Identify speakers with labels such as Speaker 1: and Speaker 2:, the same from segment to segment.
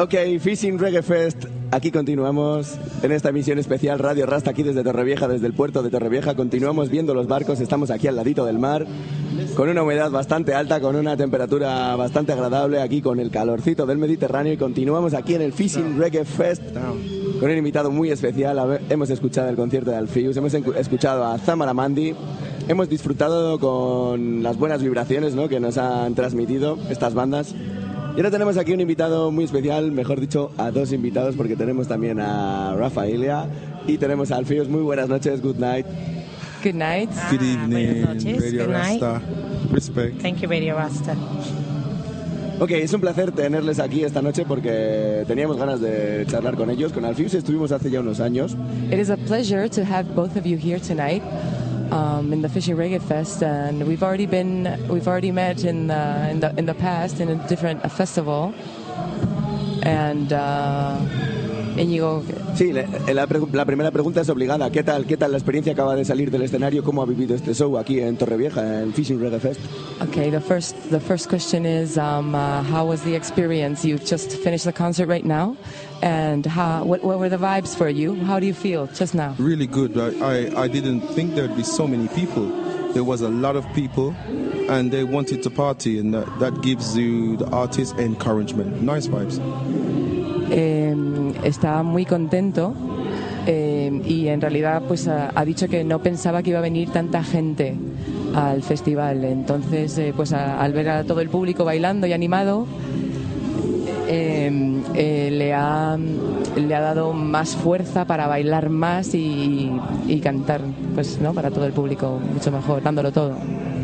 Speaker 1: Ok, Fishing Reggae Fest. Aquí continuamos en esta emisión especial Radio Rasta, aquí desde Torrevieja, desde el puerto de Torrevieja. Continuamos viendo los barcos, estamos aquí al ladito del mar, con una humedad bastante alta, con una temperatura bastante agradable, aquí con el calorcito del Mediterráneo, y continuamos aquí en el Fishing Reggae Fest con un invitado muy especial. Hemos escuchado el concierto de Alpheus, hemos escuchado a Zamara Mandi, hemos disfrutado con las buenas vibraciones, ¿no?, que nos han transmitido estas bandas. Y ahora tenemos aquí un invitado muy especial, mejor dicho, a dos invitados, porque tenemos también a Rafaelia y tenemos a Alpheus. Muy buenas noches, good night.
Speaker 2: Good night.
Speaker 3: Good evening,
Speaker 4: buenas noches.
Speaker 3: Radio
Speaker 4: Good night.
Speaker 3: Rasta. Respect.
Speaker 4: Thank you, Radio Rasta.
Speaker 1: Ok, es un placer tenerles aquí esta noche porque teníamos ganas de charlar con ellos. Con Alpheus estuvimos hace ya unos años.
Speaker 2: It is a pleasure to have both of you here tonight in the Fishing Reggae Fest, and we've already met in the past in a different festival. And Íñigo.
Speaker 1: Sí, la primera pregunta es obligada. ¿Qué tal la experiencia? Acaba de salir del escenario. ¿Cómo ha vivido este show aquí en Torrevieja, en Fishing Reggae Fest?
Speaker 2: Okay, the first question is how was the experience? You've just finished the concert right now, and what were the vibes for you? How do you feel just now?
Speaker 3: Really good. I didn't think there'd be so many people. There was a lot of people, and they wanted to party, and that gives you, the artist, encouragement. Nice vibes.
Speaker 2: Está muy contento y en realidad pues ha dicho que no pensaba que iba a venir tanta gente al festival. Entonces pues al ver a todo el público bailando y animado le ha dado más fuerza para bailar más y cantar, pues, ¿no?, para todo el público mucho mejor, dándolo todo.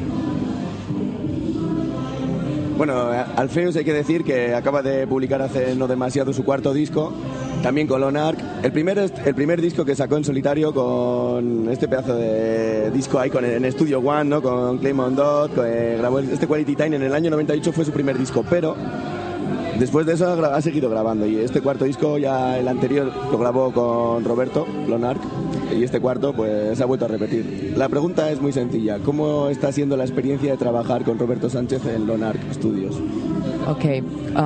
Speaker 1: Bueno, Alpheus, hay que decir que acaba de publicar hace no demasiado su cuarto disco, también con Lonark. El primer disco que sacó en solitario, con este pedazo de disco ahí en Studio One, ¿no?, con Claymont Dot, grabó este Quality Time en el año 98, fue su primer disco, pero después de eso ha seguido grabando, y este cuarto disco, ya el anterior lo grabó con Roberto Lonark, y este cuarto pues se ha vuelto a repetir. La pregunta es muy sencilla: ¿cómo está siendo la experiencia de trabajar con Roberto Sánchez en Lonark Studios?
Speaker 2: Okay,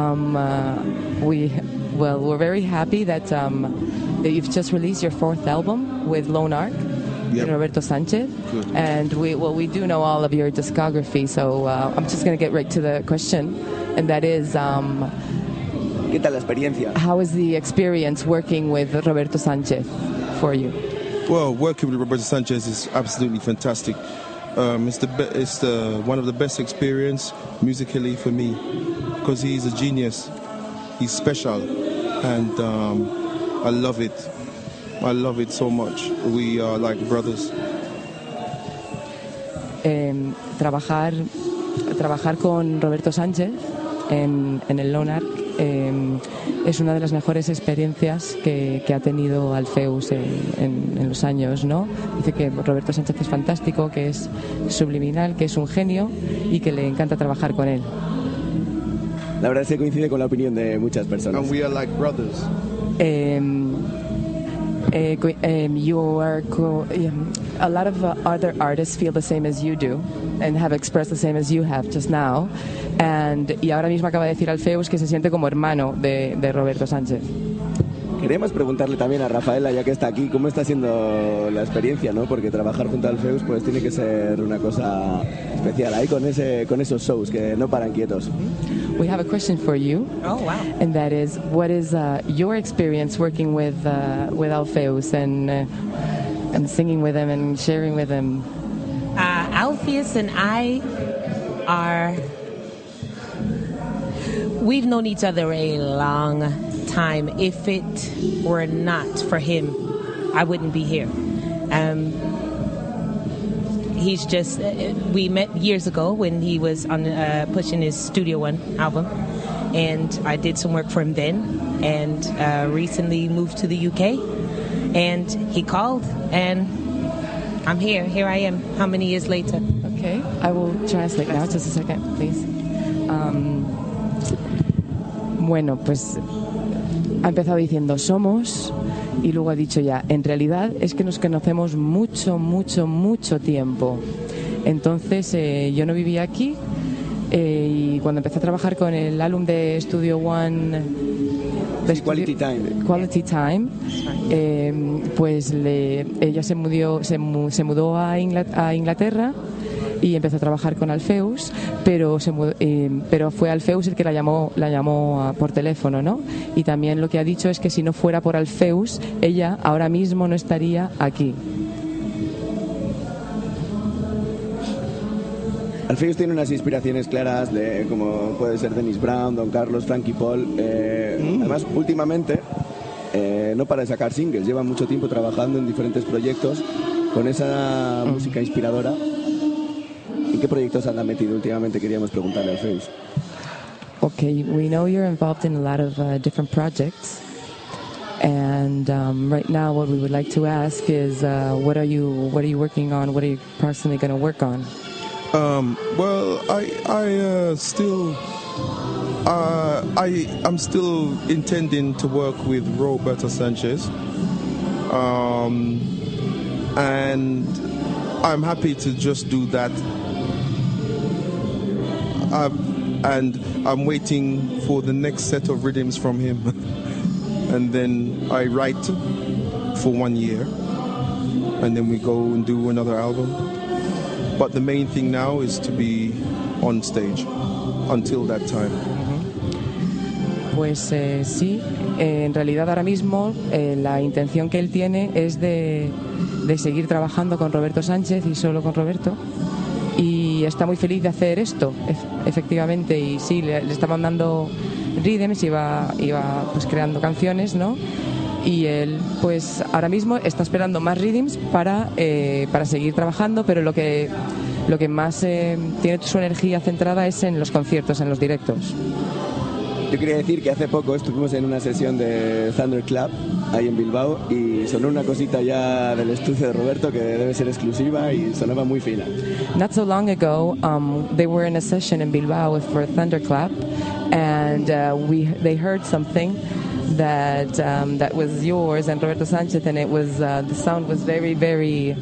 Speaker 2: we're very happy that you've just released your fourth album with Lonark.
Speaker 3: Yep.
Speaker 2: Roberto Sánchez.
Speaker 3: Good.
Speaker 2: And we do know all of your discography, so I'm just going to get right to the question, and that is
Speaker 1: ¿Qué tal la experiencia?
Speaker 2: how is the experience working with Roberto Sánchez for you?
Speaker 3: Well, working with Roberto Sanchez is absolutely fantastic. It's one of the best experience musically for me, because he's a genius. He's special, and I love it. I love it so much. We are like brothers.
Speaker 2: Trabajar con Roberto Sánchez en el Lonark es una de las mejores experiencias que ha tenido Alpheus en los años, ¿no? Dice que Roberto Sánchez es fantástico, que es subliminal, que es un genio y que le encanta trabajar con él.
Speaker 1: La verdad es que coincide con la opinión de muchas personas.
Speaker 3: And we are like brothers.
Speaker 2: A lot of other artists feel the same as you do and have expressed the same as you have just now. Y ahora mismo acaba de decir Alpheus que se siente como hermano de Roberto Sánchez.
Speaker 1: Queríamos preguntarle también a Rafaela, ya que está aquí, cómo está siendo la experiencia, ¿no? Porque trabajar junto a Alpheus pues tiene que ser una cosa especial, ahí con esos shows que no paran quietos.
Speaker 2: We have a question for you.
Speaker 4: Oh, wow.
Speaker 2: And that is, what is your experience working with Alpheus and singing with him and sharing with him?
Speaker 4: Alpheus and I we've known each other a long time. If it were not for him, I wouldn't be here. He's just, we met years ago when he was on pushing his Studio One album, and I did some work for him then, and recently moved to the UK, and he called, and I'm here I am, how many years later?
Speaker 2: Okay, I will translate now, just a second, please. Bueno, pues ha empezado diciendo somos, y luego ha dicho ya, en realidad es que nos conocemos mucho tiempo. Entonces yo no vivía aquí, y cuando empecé a trabajar con el álbum de Studio One
Speaker 1: Quality Time.
Speaker 2: Quality Time, pues ella se mudó a Inglaterra y empezó a trabajar con Alpheus, pero fue Alpheus el que la llamó por teléfono, ¿no? Y también lo que ha dicho es que si no fuera por Alpheus, ella ahora mismo no estaría aquí.
Speaker 1: Alpheus tiene unas inspiraciones claras de como puede ser Dennis Brown, Don Carlos, Frankie Paul. Además, últimamente no para de sacar singles, lleva mucho tiempo trabajando en diferentes proyectos con esa música inspiradora. ¿En qué proyectos anda metido últimamente? Queríamos preguntarle a Alpheus.
Speaker 2: Okay, we know you're involved in a lot of different projects, and right now what we would like to ask is what are you working on? What are you personally going to work on?
Speaker 3: Well, I'm still intending to work with Roberto Sanchez, and I'm happy to just do that. And I'm waiting for the next set of rhythms from him, and then I write for 1 year, and then we go and do another album. But the main thing now is to be on stage until that time.
Speaker 2: Pues sí, en realidad ahora mismo la intención que él tiene es de seguir trabajando con Roberto Sánchez y solo con Roberto, y está muy feliz de hacer esto, efectivamente, y sí, le está mandando rhythms y va pues creando canciones, ¿no? Y él pues ahora mismo está esperando más rhythms para seguir trabajando, pero lo que más tiene su energía centrada es en los conciertos, en los directos.
Speaker 1: Yo quería decir que hace poco estuvimos en una sesión de Thunderclap ahí en Bilbao y sonó una cosita ya del estudio de Roberto que debe ser exclusiva y sonaba muy fina.
Speaker 2: Not so long ago, they were in a session in Bilbao for Thunderclap, and they heard something that was yours and Roberto Sanchez, and it was the sound was very, very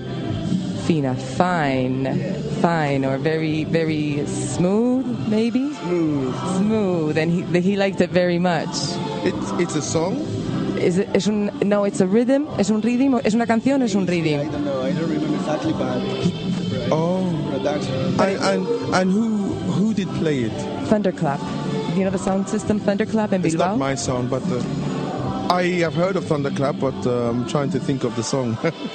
Speaker 2: fine, or very, very smooth, maybe smooth, and he liked it very much.
Speaker 3: It's a song.
Speaker 2: No, it's a rhythm. Es un rhythm. Es una canción. Es un rhythm.
Speaker 1: I don't remember exactly, but production.
Speaker 3: And who did play it?
Speaker 2: Thunderclap. You know the sound system Thunderclap in Bilbao?
Speaker 3: It's not my sound, but I have heard of Thunderclap, but I'm trying to think of the song.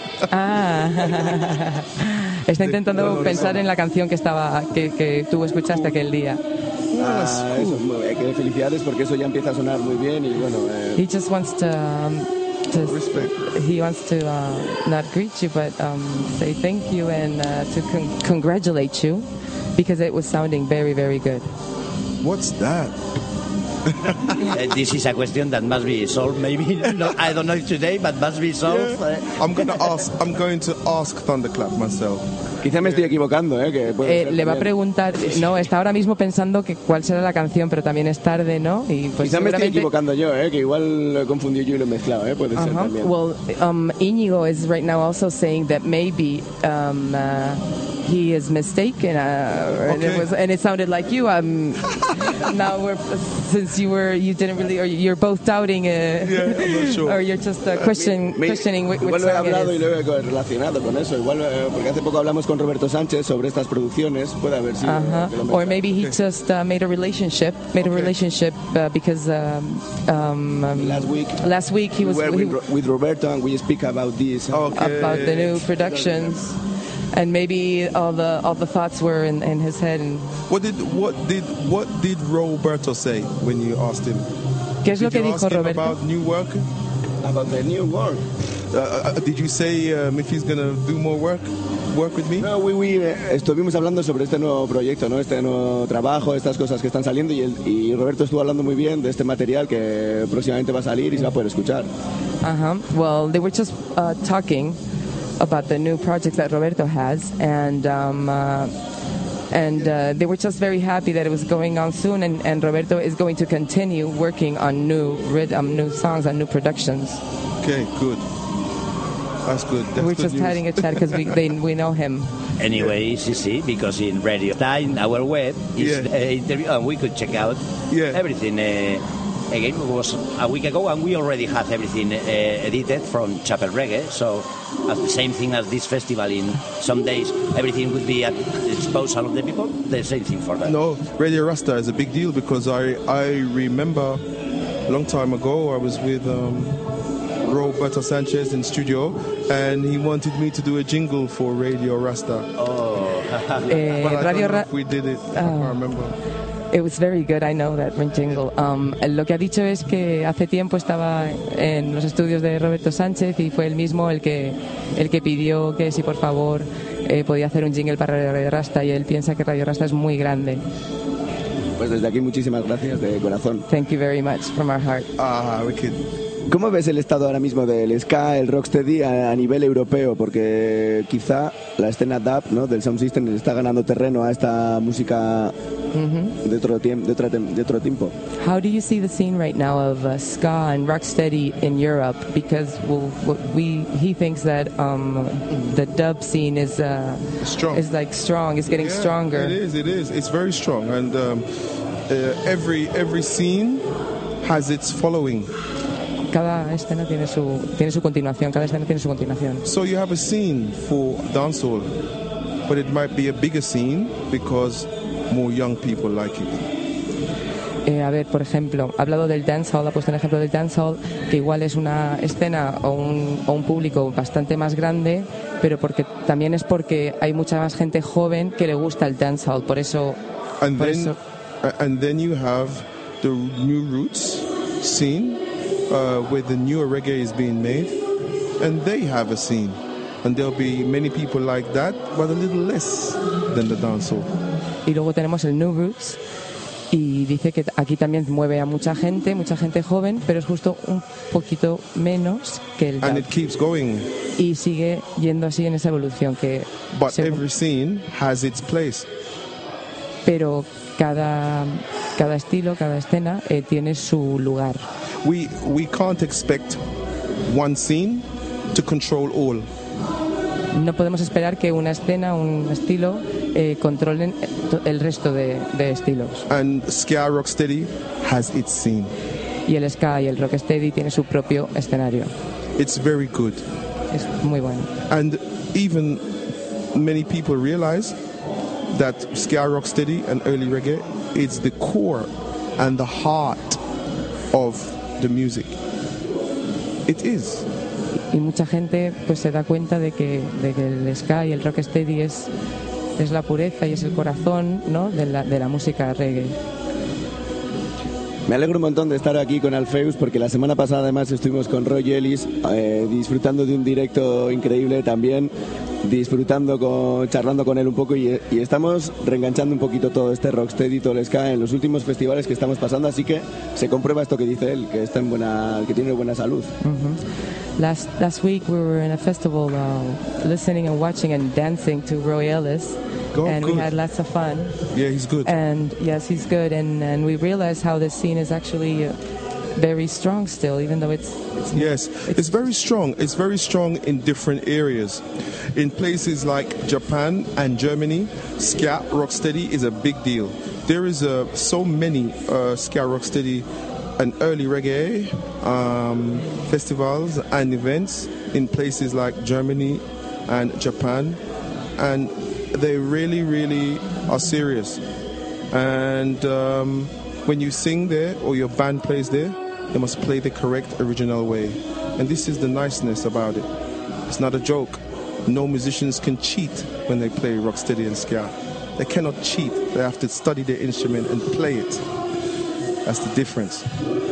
Speaker 2: Está intentando pensar en la canción que tú escuchaste aquel día.
Speaker 1: Eso, que felicidades porque eso ya empieza a sonar muy bien y bueno.
Speaker 2: He just wants to
Speaker 3: respect.
Speaker 2: He wants to not greet you, but say thank you and to congratulate you because it was sounding very, very good.
Speaker 3: What's that?
Speaker 5: This is a question that must be solved. Maybe I don't know if today, but must be solved.
Speaker 3: Yeah. I'm going to ask Thunderclap myself.
Speaker 1: Quizá me estoy equivocando, que puede ser
Speaker 2: le va a
Speaker 1: también.
Speaker 2: preguntar, no, está ahora mismo pensando que cuál será la canción, pero también es tarde, ¿no? Y pues
Speaker 1: Quizá me estoy
Speaker 2: seguramente...
Speaker 1: equivocando yo, que igual lo he confundido yo y lo he mezclado, puede ser también.
Speaker 2: Well, Íñigo is right now also saying that maybe he is mistaken, and it sounded like you. Now you didn't really, or you're both doubting,
Speaker 3: I'm not sure.
Speaker 2: or you're just questioning which
Speaker 1: igual lo he
Speaker 2: song it
Speaker 1: hablado y
Speaker 2: is.
Speaker 1: lo he relacionado con eso, igual porque hace poco hablamos con Roberto Sánchez sobre estas producciones, puede haber sido. que lo
Speaker 2: Or maybe he just made a relationship because last week he was
Speaker 1: we were with Roberto and we speak about this.
Speaker 2: about the new productions. And maybe all the thoughts were in his head. And
Speaker 3: What did Roberto say when you asked him?
Speaker 2: ¿Qué es lo que
Speaker 3: Did you
Speaker 2: dijo
Speaker 3: ask him
Speaker 2: Roberto?
Speaker 3: about new work?
Speaker 1: About the new work.
Speaker 3: Did you say if he's going to do more work with me?
Speaker 1: No, estuvimos hablando sobre este nuevo proyecto, ¿no? Este nuevo trabajo, estas cosas que están saliendo y Roberto estuvo hablando muy bien de este material que próximamente va a salir y se va a poder escuchar.
Speaker 2: Well, they were just talking about the new projects that Roberto has, and they were just very happy that it was going on soon, and Roberto is going to continue working on new songs and new productions.
Speaker 3: Okay, good. That's good. That's
Speaker 2: We're
Speaker 3: good
Speaker 2: just
Speaker 3: news.
Speaker 2: having a chat because we know him.
Speaker 5: Anyway, see, because in Radio Time, our web is interview, and we could check out everything. again, it was a week ago, and we already have everything edited from Chapel Reggae. So, as the same thing as this festival, in some days everything would be at the disposal of the people. The same thing for that.
Speaker 3: No, Radio Rasta is a big deal because I remember a long time ago I was with Roberto Sanchez in studio, and he wanted me to do a jingle for Radio Rasta.
Speaker 5: Oh,
Speaker 3: But I don't know if we did it. I can't remember.
Speaker 2: It was very good, I know that jingle. Lo que ha dicho es que hace tiempo estaba en los estudios de Roberto Sánchez y fue él mismo el que pidió que si por favor podía hacer un jingle para Radio Rasta, y él piensa que Radio Rasta es muy grande.
Speaker 1: Pues desde aquí muchísimas gracias de corazón.
Speaker 2: Thank you very much from our heart.
Speaker 3: Wicked.
Speaker 1: ¿Cómo ves el estado ahora mismo del ska, el rocksteady a nivel europeo? Porque quizá la escena dub, ¿no?, del Sound System le está ganando terreno a esta música de otro tiempo.
Speaker 2: How do you see the scene right now of ska and rocksteady in Europe? Because he thinks that the dub scene is
Speaker 3: Strong.
Speaker 2: is like strong, is getting stronger.
Speaker 3: It is. It's very strong, and every scene has its following.
Speaker 2: Cada escena tiene su continuación, cada escena tiene su continuación.
Speaker 3: So you have a scene for dancehall, but it might be a bigger scene because more young people like it.
Speaker 2: A ver, por ejemplo, ha hablado del dancehall, ha puesto un ejemplo del dancehall, que igual es una escena o un público bastante más grande, pero también es porque hay mucha más gente joven que le gusta el dancehall, por eso...
Speaker 3: And then you have the new roots scene, where the newer reggae is being made, and they have a scene, and there'll be many people like that, but a little less than the dancehall.
Speaker 2: Y luego tenemos el New Roots, y dice que aquí también mueve a mucha gente joven, pero es justo un poquito menos que el
Speaker 3: And
Speaker 2: dub.
Speaker 3: it keeps going.
Speaker 2: Y sigue yendo así en esa evolución que
Speaker 3: But every scene has its place.
Speaker 2: pero cada estilo, cada escena tiene su lugar.
Speaker 3: We can't expect one scene to control all.
Speaker 2: No podemos esperar que una escena, un estilo, controlen el resto de estilos.
Speaker 3: And ska rocksteady has its scene.
Speaker 2: Y el ska y el rocksteady tiene su propio escenario.
Speaker 3: It's very good.
Speaker 2: Es muy bueno.
Speaker 3: And even many people realize that ska rocksteady and early reggae is the core and the heart of the music. It is.
Speaker 2: Y mucha gente pues se da cuenta de que el ska y el rocksteady es la pureza y es el corazón, ¿no?, de la música reggae.
Speaker 1: Me alegro un montón de estar aquí con Alfeus, porque la semana pasada además estuvimos con Roy Ellis disfrutando de un directo increíble también, charlando con él un poco, y estamos reenganchando un poquito todo este rocksteady, todo el ska en los últimos festivales que estamos pasando, así que se comprueba esto que dice él, que está que tiene buena salud.
Speaker 2: Last week we were in a festival listening and watching and dancing to Roy Ellis. And
Speaker 3: good.
Speaker 2: we had lots of fun.
Speaker 3: Yeah, he's good.
Speaker 2: And yes, he's good. And we realized how the scene is actually very strong still, even though it's
Speaker 3: very strong. It's very strong in different areas. In places like Japan and Germany, ska rocksteady is a big deal. There is so many ska rocksteady and early reggae festivals and events in places like Germany and Japan, and they really, really are serious. And when you sing there or your band plays there, they must play the correct original way. And this is the niceness about it. It's not a joke. No musicians can cheat when they play rocksteady and ska. They cannot cheat. They have to study their instrument and play it. That's the difference.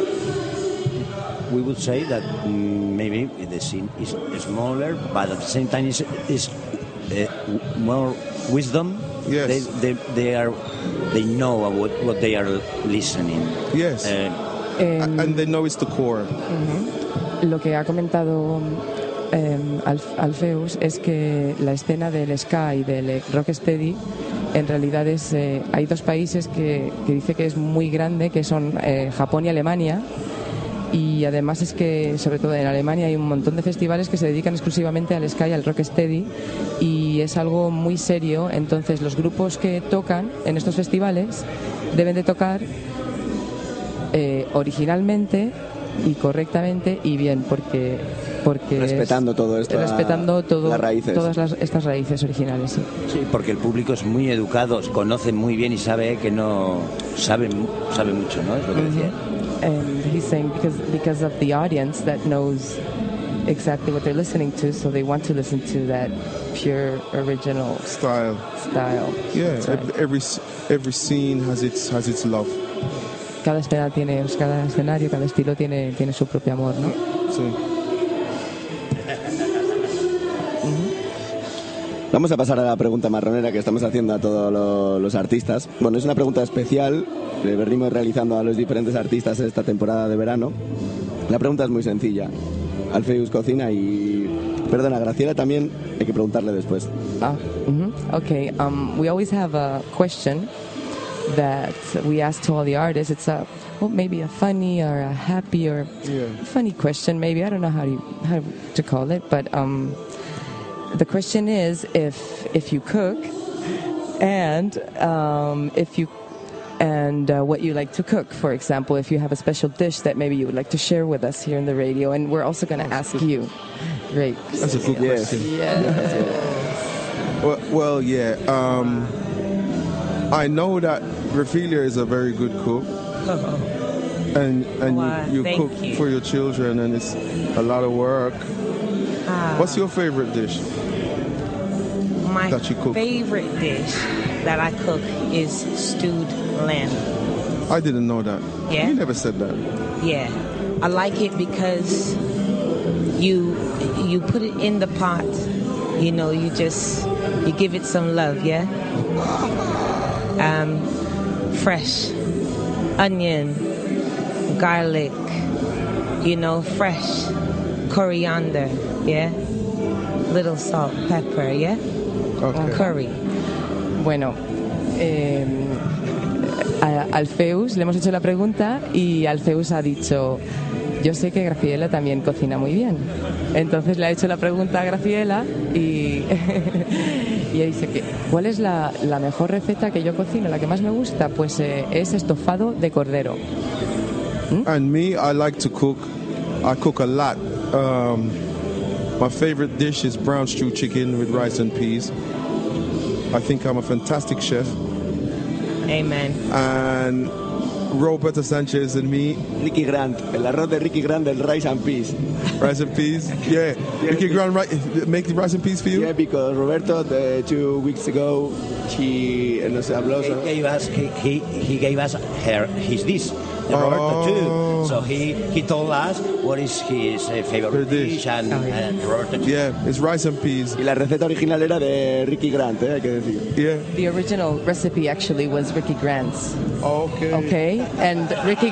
Speaker 5: We would say that maybe the scene is smaller, but at the same time is more wisdom.
Speaker 3: Yes.
Speaker 5: They know what they are listening.
Speaker 3: Yes. And they know it's the core.
Speaker 2: Lo que ha comentado Alfeus es que la escena del ska y del rocksteady en realidad hay dos países que dice que es muy grande, que son Japón y Alemania. Y además es que, sobre todo en Alemania, hay un montón de festivales que se dedican exclusivamente al ska y al rocksteady, y es algo muy serio. Entonces los grupos que tocan en estos festivales deben de tocar originalmente y correctamente y bien, porque
Speaker 1: respetando todo esto, las raíces.
Speaker 2: Todas estas raíces originales. Sí.
Speaker 5: Sí, porque el público es muy educado, conoce muy bien y sabe que no sabe mucho, ¿no? Es lo que decía.
Speaker 2: And he's saying because of the audience that knows exactly what they're listening to, so they want to listen to that pure original
Speaker 3: Style. Yeah,
Speaker 2: That's right.
Speaker 3: every scene has its love.
Speaker 2: Cada escenario, cada estilo tiene su propio amor, ¿no?
Speaker 3: Sí.
Speaker 1: Vamos a pasar a la pregunta marronera que estamos haciendo a todos los artistas. Bueno, es una pregunta especial que venimos realizando a los diferentes artistas esta temporada de verano. La pregunta es muy sencilla. Alfeus cocina y... Perdona, Graciela también hay que preguntarle después.
Speaker 2: Okay, we always have a question that we ask to all the artists. It's maybe a funny or a happy or funny question, maybe. I don't know how to call it, but the question is if you cook and what you like to cook. For example, if you have a special dish that maybe you would like to share with us here in the radio, and we're also going to ask you. Great.
Speaker 3: That's a good question.
Speaker 2: Yeah.
Speaker 3: Well, yeah. I know that Rafilia is a very good cook, and
Speaker 4: Wow,
Speaker 3: you
Speaker 4: thank
Speaker 3: cook
Speaker 4: you.
Speaker 3: for your children, and it's a lot of work. What's your favorite dish?
Speaker 4: My
Speaker 3: that you cook?
Speaker 4: favorite dish that I cook is stewed lamb.
Speaker 3: I didn't know that.
Speaker 4: Yeah?
Speaker 3: You never said that.
Speaker 4: Yeah, I like it because you put it in the pot. You know, you give it some love. Yeah. Fresh onion, garlic. You know, fresh coriander. Yeah. Little salt, pepper. Yeah.
Speaker 3: Okay.
Speaker 4: Curry.
Speaker 2: Bueno, a Alfeus le hemos hecho la pregunta y Alfeus ha dicho: yo sé que Graciela también cocina muy bien. Entonces le ha hecho la pregunta a Graciela y ella dice que ¿cuál es la mejor receta que yo cocino, la que más me gusta? Pues es estofado de cordero.
Speaker 3: And me, I like to cook. I cook a lot. My favorite dish is brown stew chicken with rice and peas. I think I'm a fantastic chef.
Speaker 4: Amen.
Speaker 3: And Roberto Sanchez and me.
Speaker 1: Ricky Grant, el arroz de Ricky Grant del rice and peas.
Speaker 3: Rice and peas? Yeah. Ricky Grant make the rice and peas for you?
Speaker 1: Yeah, because Roberto 2 weeks ago he nos habló
Speaker 5: He gave us his dish. Roberto too. So he told us what is his favorite dish and Roberto too.
Speaker 3: Yeah, it's rice and peas.
Speaker 1: Y la receta original era de Ricky Grant, hay que decir.
Speaker 3: Yeah.
Speaker 2: The original recipe actually was Ricky Grant's.
Speaker 3: Okay.
Speaker 2: Okay, and Ricky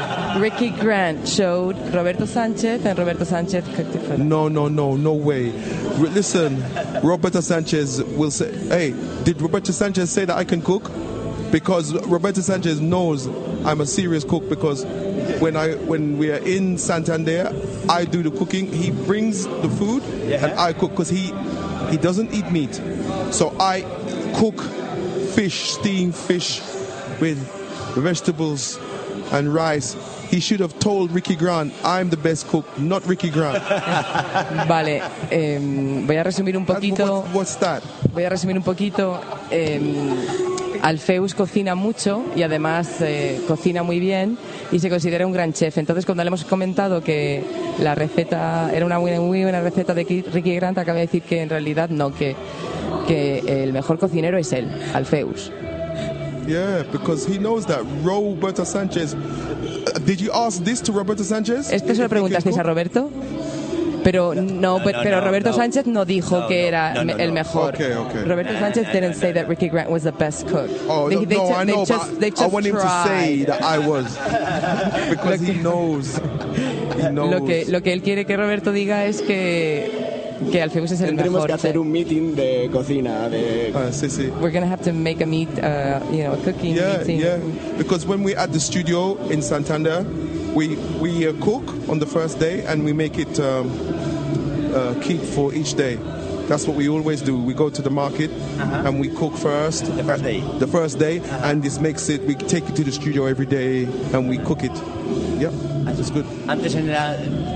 Speaker 2: Grant showed Roberto Sanchez, and Roberto Sanchez cooked it for them.
Speaker 3: No way. Listen, Roberto Sanchez will say, hey, did Roberto Sanchez say that I can cook? Because Roberto Sanchez knows I'm a serious cook, because when we are in Santander, I do the cooking. He brings the food and I cook, because he doesn't eat meat. So I cook fish, steamed fish with vegetables and rice. He should have told Ricky Grant, I'm the best cook, not Ricky Grant.
Speaker 2: Vale, voy a resumir un poquito.
Speaker 3: What's that?
Speaker 2: Voy a resumir un poquito. Alfeus cocina mucho y además cocina muy bien y se considera un gran chef. Entonces, cuando le hemos comentado que la receta era una muy buena receta de Ricky Grant, acaba de decir que en realidad no, que el mejor cocinero es él, Alfeus.
Speaker 3: Yeah, because he knows that Roberto Sanchez. Did you ask this to Roberto Sanchez?
Speaker 2: ¿Esto se lo preguntasteis a Roberto? Pero Roberto Sánchez no dijo que era el mejor.
Speaker 3: Okay.
Speaker 2: Roberto Sánchez didn't say that Ricky Grant was the best cook.
Speaker 3: Oh, I know, but I want him to say that I was, because he knows.
Speaker 2: Lo que él quiere que Roberto diga es que Alfeus es el
Speaker 1: Tendremos
Speaker 2: mejor.
Speaker 1: que hacer un meeting de cocina.
Speaker 3: Sí.
Speaker 2: We're going to have to make a cooking meeting.
Speaker 3: Yeah, because when we're at the studio in Santander, we cook on the first day and we make it keep for each day. That's what we always do. We go to the market and we cook first.
Speaker 5: The first day.
Speaker 3: The first day, and this makes it. We take it to the studio every day and we cook it. Yeah, it's good.
Speaker 5: Antes era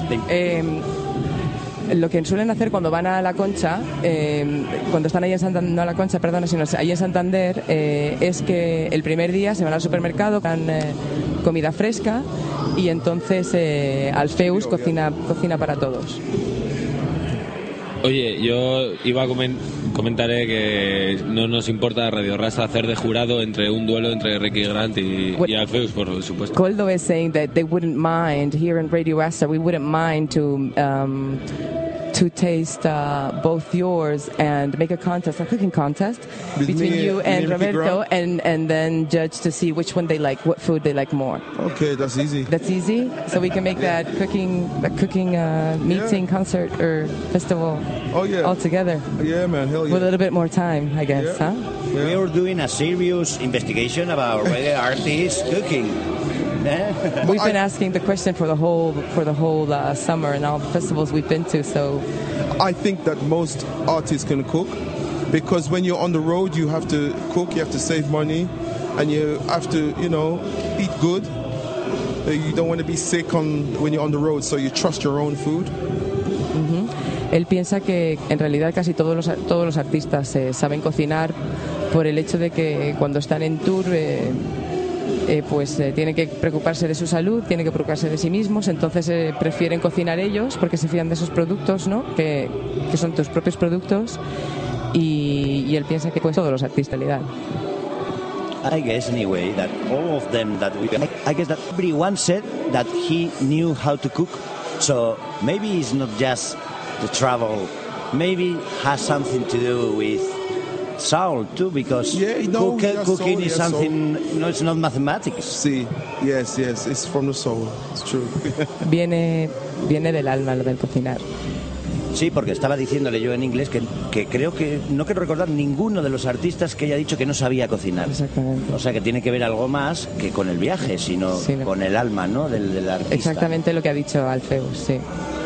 Speaker 2: Lo que suelen hacer cuando van a La Concha, cuando están ahí en Santander, no a La Concha, perdona, sino ahí en Santander, es que el primer día se van al supermercado, dan comida fresca y entonces Alfeus cocina para todos.
Speaker 6: Oye, yo iba a comentaré que no nos importa a Radio Rasta hacer de jurado entre un duelo entre Ricky Grant y Alfeus, por supuesto.
Speaker 2: Coldo is saying that they wouldn't mind, here in Radio Rasta, we wouldn't mind to taste both yours and make a cooking contest between you and Roberto, and then judge to see which one they like, what food they like more.
Speaker 3: Okay, that's easy.
Speaker 2: That's easy. So we can make that cooking meeting, concert or festival all together.
Speaker 3: Yeah, man, hell yeah.
Speaker 2: With a little bit more time, I guess, huh?
Speaker 3: Yeah.
Speaker 5: We are doing a serious investigation about reggae artists cooking.
Speaker 2: We've been asking the question for the whole summer and all the festivals we've been to. So
Speaker 3: I think that most artists can cook, because when you're on the road, you have to cook, you have to save money, and you have to, eat good. You don't want to be sick when you're on the road, so you trust your own food.
Speaker 2: Él piensa que en realidad casi todos los artistas saben cocinar por el hecho de que cuando están en tour tienen que preocuparse de su salud, tienen que preocuparse de sí mismos, entonces prefieren cocinar ellos porque se fían de esos productos, ¿no? Que son tus propios productos, y él piensa que todos los artistas en realidad.
Speaker 5: I guess anyway that all of them I guess that everyone said that he knew how to cook, so maybe it's not just the travel, maybe has something to do with soul too, because cooking is something, it's not mathematics.
Speaker 3: Sí, yes, it's from the soul, it's true.
Speaker 2: Viene del alma lo del cocinar.
Speaker 5: Sí, porque estaba diciéndole yo en inglés que creo que no quiero recordar ninguno de los artistas que haya dicho que no sabía cocinar.
Speaker 2: Exactamente.
Speaker 5: O sea, que tiene que ver algo más que con el viaje, sino con el alma, ¿no? del artista.
Speaker 2: Exactamente lo que ha dicho Alfeus, sí.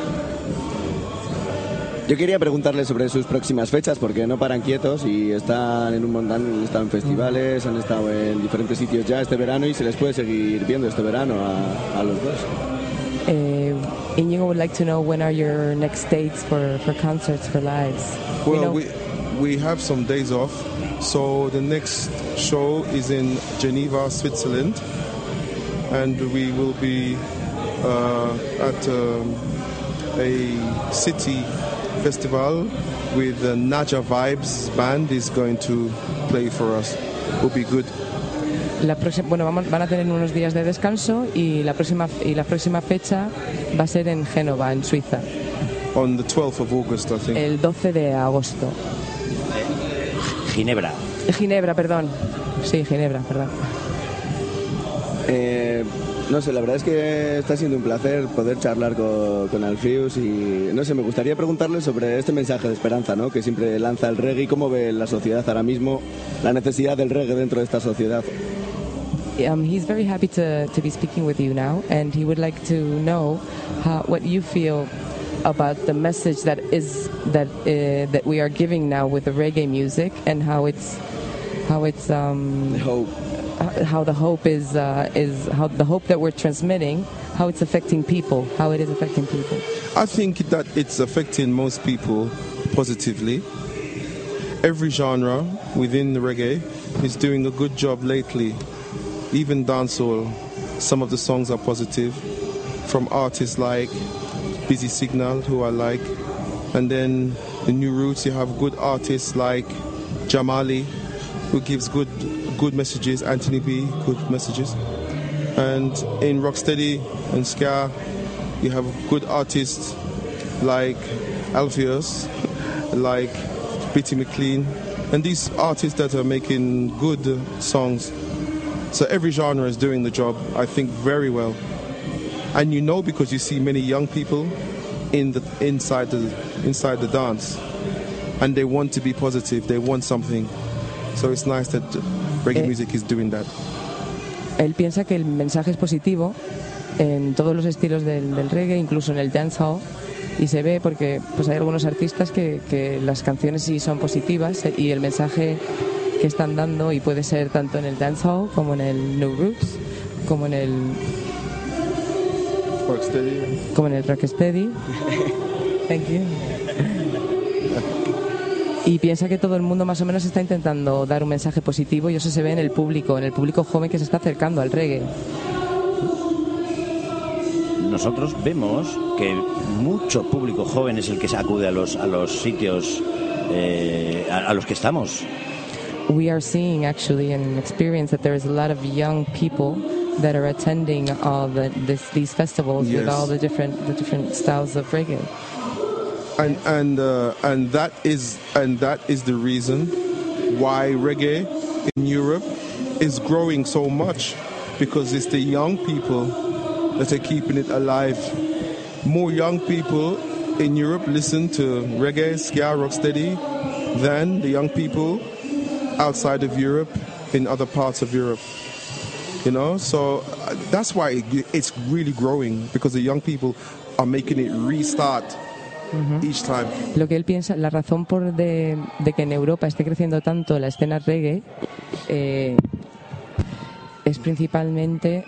Speaker 1: Yo quería preguntarle sobre sus próximas fechas, porque no paran quietos y están en un montón, han estado en festivales, han estado en diferentes sitios ya este verano, y se les puede seguir viendo este verano a los dos.
Speaker 2: Iñigo would like to know, when are your next dates for concerts, for lives?
Speaker 3: Well, we have some days off. So the next show is in Geneva, Switzerland, and we will be at a city festival with the Naja Vibes band is going to play for us. Will be good.
Speaker 2: Van a tener unos días de descanso y la próxima fecha va a ser en Génova, en Suiza.
Speaker 3: On the 12th of August, I think.
Speaker 2: El 12 de agosto. Ginebra, perdón. Sí, Ginebra, perdón.
Speaker 1: No sé, la verdad es que está siendo un placer poder charlar con Alfeus, y no sé, me gustaría preguntarle sobre este mensaje de esperanza, ¿no?, que siempre lanza el reggae, y cómo ve la sociedad ahora mismo, la necesidad del reggae dentro de esta sociedad.
Speaker 2: He's very happy to be speaking with you now, and he would like to know what you feel about the message that we are giving now with the reggae music, and how the hope is how the hope that we're transmitting, how it's affecting people, how it is affecting people.
Speaker 3: I think that it's affecting most people positively. Every genre within the reggae is doing a good job lately. Even dancehall, some of the songs are positive, from artists like Busy Signal, who I like, and then the new roots, you have good artists like Jamali, who gives good messages, Anthony B, good messages, and in Rocksteady and Ska, you have good artists like Alfeus, like Bitty McLean, and these artists that are making good songs. So every genre is doing the job, I think, very well. And because you see many young people inside the dance, and they want to be positive, they want something. So it's nice that reggae music is doing that.
Speaker 2: Él piensa que el mensaje es positivo en todos los estilos del reggae, incluso en el dancehall, Y se ve porque pues hay algunos artistas que las canciones sí son positivas y el mensaje que están dando, y puede ser tanto en el dancehall como en el New Roots, como en el Rocksteady. Thank you. Y piensa que todo el mundo más o menos está intentando dar un mensaje positivo, y eso se ve en el público joven que se está acercando al reggae.
Speaker 5: Nosotros vemos que mucho público joven es el que se acude a los sitios a los que estamos.
Speaker 2: We are seeing actually and experience that there is a lot of young people that are attending all these festivals with all the different styles of reggae.
Speaker 3: And that is the reason why reggae in Europe is growing so much, because it's the young people that are keeping it alive. More young people in Europe listen to reggae, ska, rocksteady than the young people outside of Europe in other parts of Europe. You know, so that's why it's really growing, because the young people are making it restart each time.
Speaker 2: Lo que él piensa, la razón de que en Europa esté creciendo tanto la escena reggae es principalmente...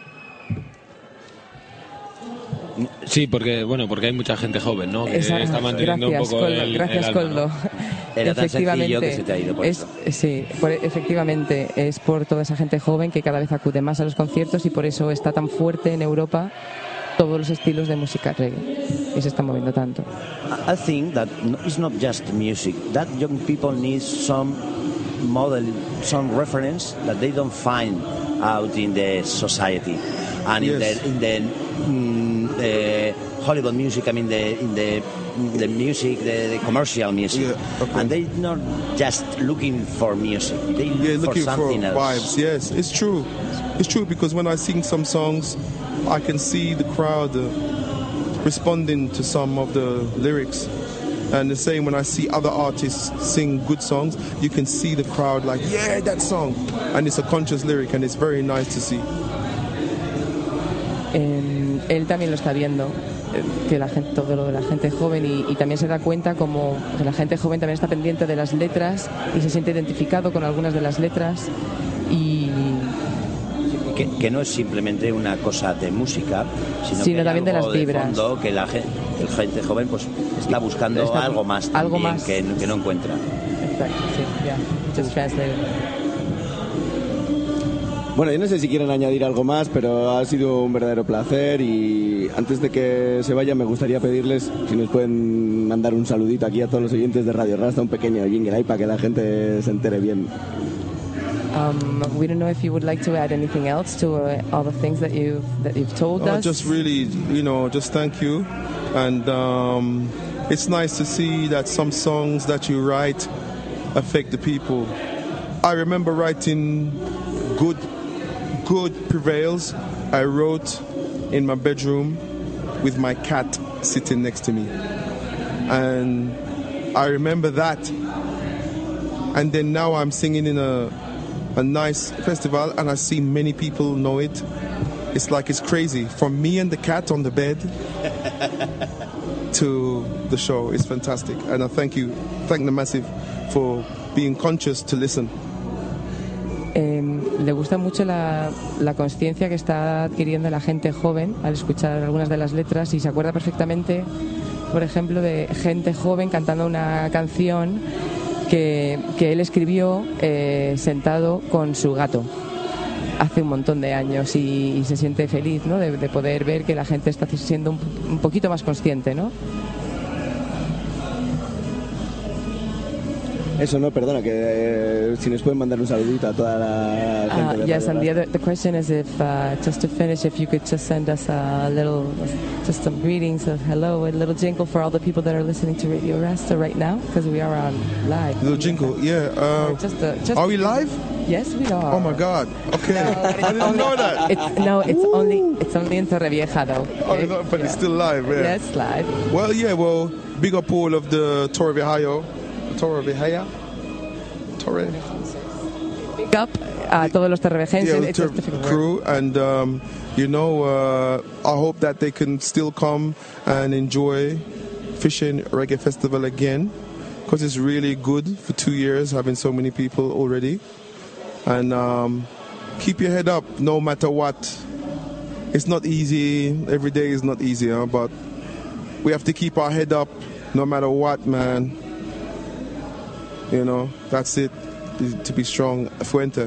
Speaker 6: Sí, porque hay mucha gente joven, ¿no? Que está manteniendo
Speaker 2: gracias,
Speaker 6: un poco
Speaker 2: gracias,
Speaker 6: el
Speaker 2: Coldo.
Speaker 5: Era tan sencillo que se te ha ido por eso.
Speaker 2: Sí, efectivamente, es por toda esa gente joven que cada vez acude más a los conciertos, y por eso está tan fuerte en Europa todos los estilos de música reggae, y se está moviendo tanto.
Speaker 5: I think that it's not just music, that young people need some model, some reference that they don't find out in the society and in the Hollywood music. I mean in the music, the commercial music, and they're not just looking for music. They look for something else.
Speaker 3: Vibes. Yes, it's true. It's true, because when I sing some songs, I can see the crowd responding to some of the lyrics. And the same when I see other artists sing good songs, you can see the crowd like, yeah, that song. And it's a conscious lyric, and it's very nice to see.
Speaker 2: Él también lo está viendo, que todo lo de la gente joven, y también se da cuenta como que la gente joven también está pendiente de las letras y se siente identificado con algunas de las letras, y
Speaker 5: que no es simplemente una cosa de música,
Speaker 2: sino también de las vibras,
Speaker 5: de fondo, que la gente joven pues está buscando algo más también, que no encuentra.
Speaker 2: Exacto, sí, yeah. Just translated.
Speaker 1: Bueno, yo no sé si quieren añadir algo más, pero ha sido un verdadero placer, y antes de que se vayan me gustaría pedirles si nos pueden mandar un saludito aquí a todos los oyentes de Radio Rasta, un pequeño jingle ahí para que la gente se entere bien.
Speaker 2: We don't know if you would like to add anything else to all the things that you've told us.
Speaker 3: Just really, just thank you, and it's nice to see that some songs that you write affect the people. I remember writing Good Prevails. I wrote in my bedroom with my cat sitting next to me, and I remember that. And then now I'm singing in a nice festival, and I see many people know it. It's like it's crazy, from me and the cat on the bed to the show. It's fantastic, and I thank the Massive for being conscious to listen.
Speaker 2: Le gusta mucho la conciencia que está adquiriendo la gente joven al escuchar algunas de las letras, y se acuerda perfectamente, por ejemplo, de gente joven cantando una canción que él escribió sentado con su gato hace un montón de años, y se siente feliz, ¿no?, de poder ver que la gente está siendo un poquito más consciente, ¿no?
Speaker 1: Eso, no, perdona, que si nos pueden mandar un saludito a toda la gente de
Speaker 2: yes,
Speaker 1: Radio
Speaker 2: and the question is if, just to finish, if you could just send us just some greetings of hello, a little jingle for all the people that are listening to Radio Rasta right now, because we are on live.
Speaker 3: Little jingle, yeah. Are we live?
Speaker 2: Yes, we are.
Speaker 3: Oh my God! Okay, I didn't know that.
Speaker 2: It's only in Torrevieja though.
Speaker 3: Okay? Oh, no, but it's still live, yeah.
Speaker 2: Yes, live.
Speaker 3: Well, yeah. Well, big up all of the Torrevieja.
Speaker 2: Big up a todos los torrevejenses,
Speaker 3: crew, and I hope that they can still come and enjoy Fishing Reggae Festival again, because it's really good for 2 years having so many people already. And keep your head up no matter what. It's not easy, every day is not easy, but we have to keep our head up no matter what, man. You know, that's it, to be strong. Fuente.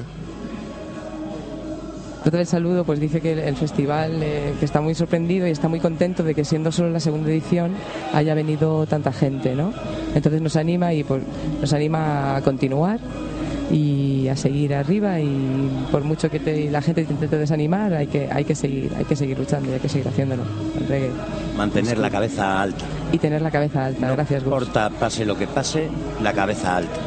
Speaker 2: Todo el saludo, pues dice que el festival que está muy sorprendido y está muy contento de que siendo solo la segunda edición haya venido tanta gente, ¿no? Entonces nos anima y pues, nos anima a continuar y a seguir arriba, y por mucho que la gente te intente desanimar, hay que seguir luchando y hay que seguir haciéndolo. El reggae.
Speaker 5: Mantener la cabeza alta.
Speaker 2: Y tener la cabeza alta.
Speaker 5: No
Speaker 2: Gracias, Gus.
Speaker 5: No importa, pase lo que pase, la cabeza alta.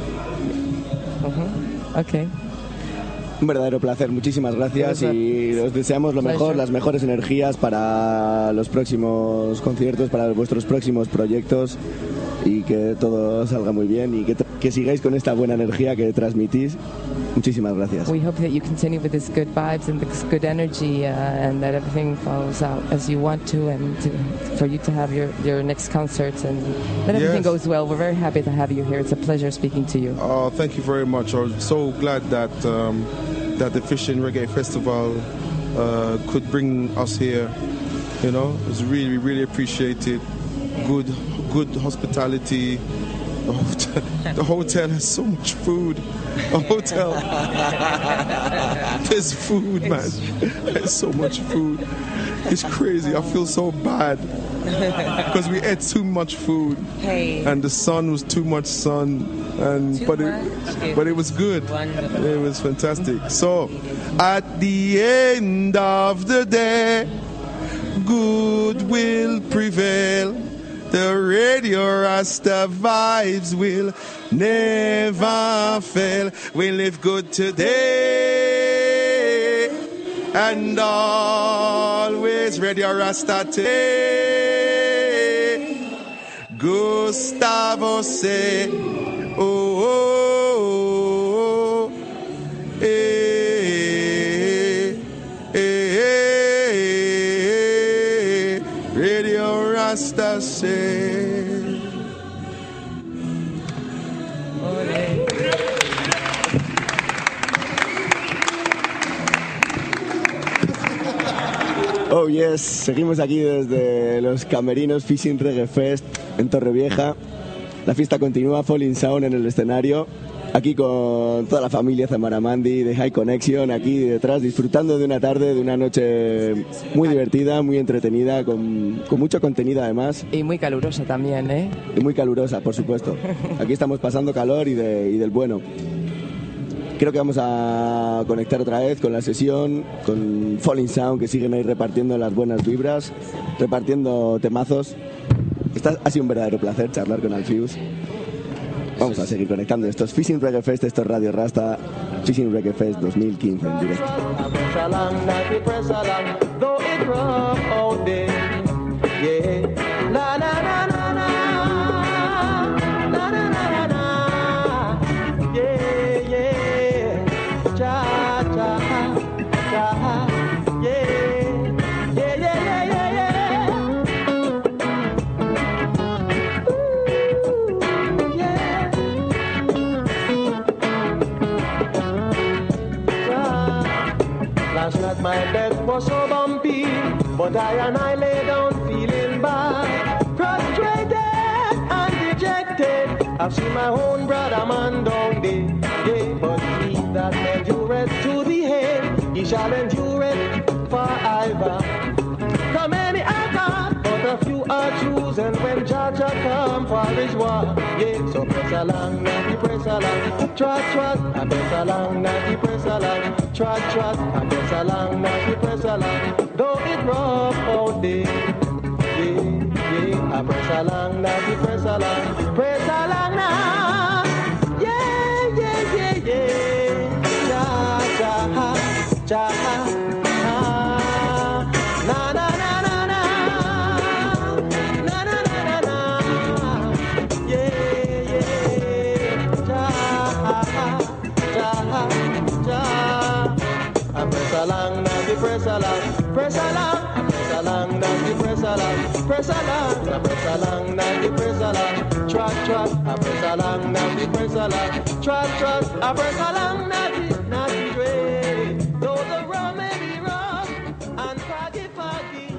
Speaker 2: Ok.
Speaker 1: Un verdadero placer, muchísimas gracias y os deseamos lo mejor, las mejores energías para los próximos conciertos, para vuestros próximos proyectos, y que todo salga muy bien y que sigáis con esta buena energía que transmitís. Muchísimas gracias.
Speaker 2: We hope that you continue with this good vibes and this good energy, and that everything falls out as you want to, and for you to have your next concerts, and that everything goes well. We're very happy to have you here. It's a pleasure speaking to you.
Speaker 3: Oh, thank you very much. I'm so glad that that the Fishing Reggae Festival could bring us here. You know, it's really, really appreciated. Good hospitality. The hotel has so much food. The hotel, there's food, man. There's so much food. It's crazy. I feel so bad because we ate too much food, and the sun was too much sun, but it was good.
Speaker 4: Wonderful.
Speaker 3: It was fantastic. So, at the end of the day, good will prevail. The Radio Rasta vibes will never fail. We live good today and always. Radio Rasta today. Gustavo say, oh, oh, oh, eh, eh, eh, Radio Rasta say.
Speaker 1: Oh yes, seguimos aquí desde los camerinos Fishing Reggae Fest en Torrevieja. La fiesta continúa, Falling Sound en el escenario, aquí con toda la familia Zamaramandi de High Connection, aquí detrás, disfrutando de una tarde, de una noche muy divertida, muy entretenida, con mucho contenido además.
Speaker 2: Y muy calurosa también, ¿eh?
Speaker 1: Y muy calurosa, por supuesto. Aquí estamos pasando calor y del bueno. Creo que vamos a conectar otra vez con la sesión, con Falling Sound, que siguen ahí repartiendo las buenas vibras, repartiendo temazos. Ha sido un verdadero placer charlar con Alfius. Vamos a seguir conectando. Esto es Fishing Reggae Fest, esto es Radio Rasta, Fishing Reggae Fest 2015 en directo.
Speaker 7: My bed was so bumpy, but I lay down feeling bad, frustrated and dejected. I've seen my own brother man down there, yeah, but he that endureth to the end, he shall endure it forever. So many are called, but a few are chosen when Jah come for his war. Yeah, so press along, Natty, press along, trot, trot, and press along, Natty, press along, trot, trot, and press along, Natty, press along. Though it rough out there, yeah, I press along, Natty, press along now. Yeah, yeah, yeah, yeah, Jah, Jah, na na. Press along, press along, press along, press along, along, press along, now press along, now you press along, trot, trot, I press along, now you press along, trot, trot, I press along, now you way. Though the road may be rough and foggy, foggy,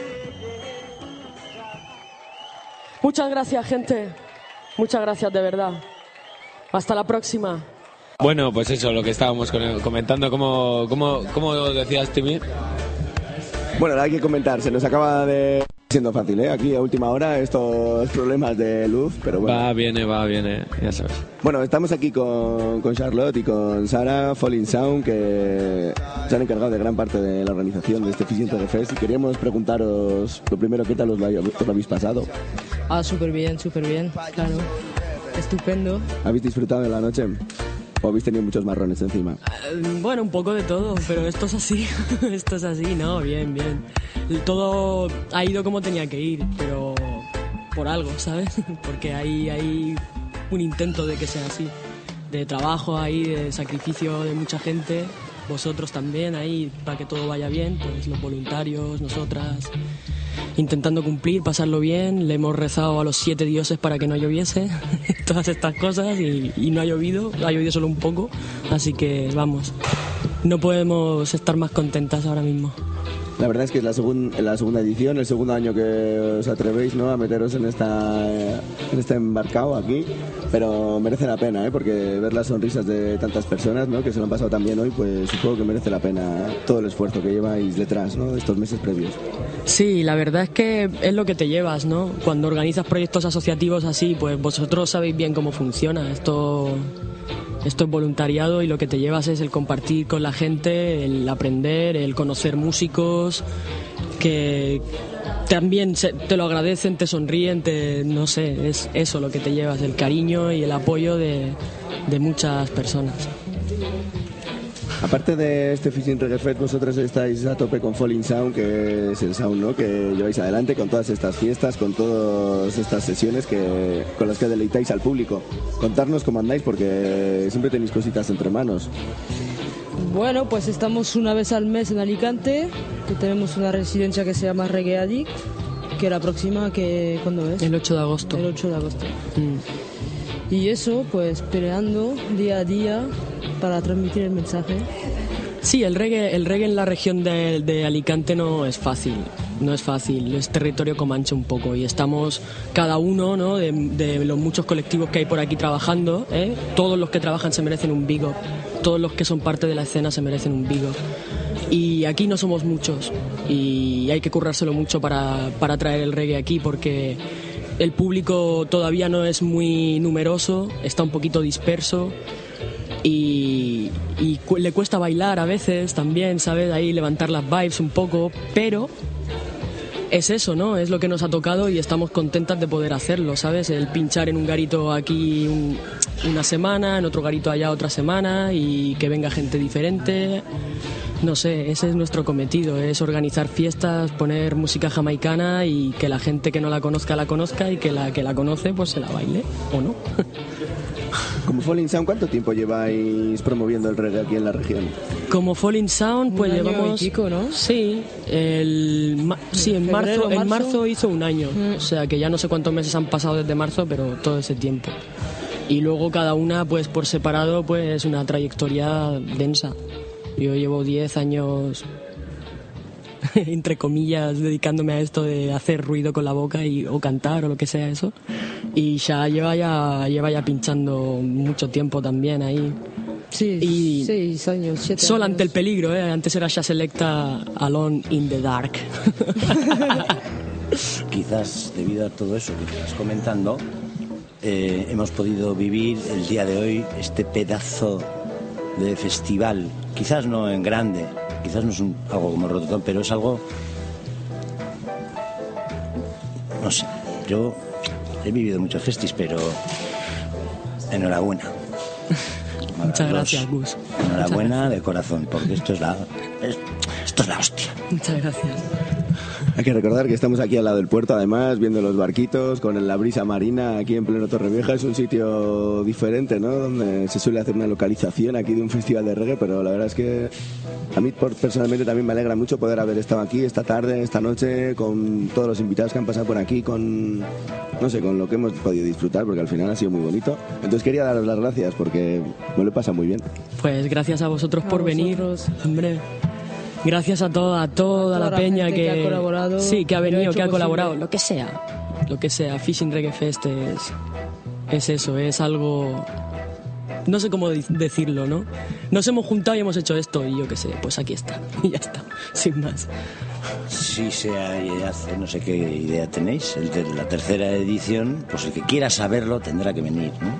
Speaker 7: yeah.
Speaker 8: Muchas gracias, gente. Muchas gracias, de verdad. Hasta la próxima.
Speaker 6: Bueno, pues eso, lo que estábamos comentando, ¿cómo decías, Timmy?
Speaker 1: Bueno, hay que comentar, se nos acaba de... siendo fácil, ¿eh? Aquí a última hora estos problemas de luz, pero bueno.
Speaker 6: Va, viene, ya sabes.
Speaker 1: Bueno, estamos aquí con Charlotte y con Sara, Falling Sound, que se han encargado de gran parte de la organización de este Fishing Reggae Fest, y queríamos preguntaros, lo primero, ¿qué tal os lo habéis pasado?
Speaker 9: Súper bien, claro. Estupendo.
Speaker 1: ¿Habéis disfrutado de la noche? ¿O habéis tenido muchos marrones encima?
Speaker 8: Bueno, un poco de todo, pero esto es así. Esto es así, ¿no? Bien. Todo ha ido como tenía que ir, pero por algo, ¿sabes? Porque hay un intento de que sea así. De trabajo ahí, de sacrificio de mucha gente. Vosotros también ahí, para que todo vaya bien. Pues los voluntarios, nosotras... intentando cumplir, pasarlo bien. Le hemos rezado a los 7 dioses para que no lloviese, todas estas cosas, y no ha llovido solo un poco, así que vamos, no podemos estar más contentas ahora mismo.
Speaker 1: La verdad es que es la segunda edición, el segundo año que os atrevéis, ¿no?, a meteros en este embarcado aquí, pero merece la pena, porque ver las sonrisas de tantas personas, ¿no?, que se lo han pasado tan bien hoy, pues supongo que merece la pena todo el esfuerzo que lleváis detrás, ¿no?, de estos meses previos.
Speaker 8: Sí, la verdad es que es lo que te llevas, ¿no? Cuando organizas proyectos asociativos así, pues vosotros sabéis bien cómo funciona. Esto es voluntariado, y lo que te llevas es el compartir con la gente, el aprender, el conocer músicos que también te lo agradecen, te sonríen, no sé, es eso lo que te llevas, el cariño y el apoyo de muchas personas.
Speaker 1: Aparte de este Fishing Reggae Fest, vosotros estáis a tope con Falling Sound, que es el sound, ¿no?, que lleváis adelante con todas estas fiestas, con todas estas sesiones con las que deleitáis al público. Contarnos cómo andáis, porque siempre tenéis cositas entre manos.
Speaker 9: Bueno, pues estamos una vez al mes en Alicante, que tenemos una residencia que se llama Reggae Addict, que la próxima, ¿cuándo es?
Speaker 8: El 8 de agosto.
Speaker 9: El 8 de agosto. Y eso, pues peleando día a día para transmitir el mensaje.
Speaker 8: Sí, el reggae en la región de Alicante no es fácil, es territorio comanche un poco, y estamos cada uno, ¿no?, de los muchos colectivos que hay por aquí trabajando, todos los que trabajan se merecen un big up, todos los que son parte de la escena se merecen un big up. Y aquí no somos muchos, y hay que currárselo mucho para traer el reggae aquí, porque el público todavía no es muy numeroso, está un poquito disperso, y le cuesta bailar a veces también, ¿sabes? Ahí levantar las vibes un poco, pero es eso, ¿no? Es lo que nos ha tocado y estamos contentas de poder hacerlo, ¿sabes? El pinchar en un garito aquí una semana, en otro garito allá otra semana, y que venga gente diferente. No sé, ese es nuestro cometido, es organizar fiestas, poner música jamaicana y que la gente que no la conozca, y que la conoce, pues se la baile, ¿o no?
Speaker 1: Como Falling Sound, ¿cuánto tiempo lleváis promoviendo el reggae aquí en la región?
Speaker 8: Como Falling Sound, pues llevamos...
Speaker 9: y pico, ¿no?
Speaker 8: Sí, en marzo hizo un año, o sea que ya no sé cuántos meses han pasado desde marzo, pero todo ese tiempo. Y luego cada una, pues por separado, pues una trayectoria densa. Yo llevo 10 años, entre comillas, dedicándome a esto de hacer ruido con la boca o cantar o lo que sea eso. Y ya lleva ya pinchando mucho tiempo también ahí.
Speaker 9: Sí, 6 años, 7 años.
Speaker 8: Solo ante el peligro, Antes era ya Selecta Alone in the Dark.
Speaker 5: Quizás debido a todo eso que estás comentando, hemos podido vivir el día de hoy este pedazo de festival, quizás no en grande, quizás no es algo como Rototom, pero es algo, no sé, yo he vivido muchos festis, pero enhorabuena.
Speaker 8: Muchas gracias, Gus.
Speaker 5: Enhorabuena de corazón, porque esto es la hostia.
Speaker 8: Muchas gracias.
Speaker 1: Hay que recordar que estamos aquí al lado del puerto, además, viendo los barquitos, con la brisa marina aquí en pleno Torrevieja. Es un sitio diferente, ¿no? Donde se suele hacer una localización aquí de un festival de reggae, pero la verdad es que a mí personalmente también me alegra mucho poder haber estado aquí esta tarde, esta noche, con todos los invitados que han pasado por aquí, con lo que hemos podido disfrutar, porque al final ha sido muy bonito. Entonces quería daros las gracias porque me lo he pasado muy bien.
Speaker 8: Pues gracias a vosotros por venir, hombre. Gracias a toda la peña que ha colaborado, sí, que ha venido, que ha colaborado, lo que sea. Fishing Reggae Fest es eso, es algo, no sé cómo decirlo, ¿no? Nos hemos juntado y hemos hecho esto y yo qué sé, pues aquí está y ya está, sin más.
Speaker 5: Si se hace, no sé qué idea tenéis, el de la tercera edición, pues el que quiera saberlo tendrá que venir, ¿no?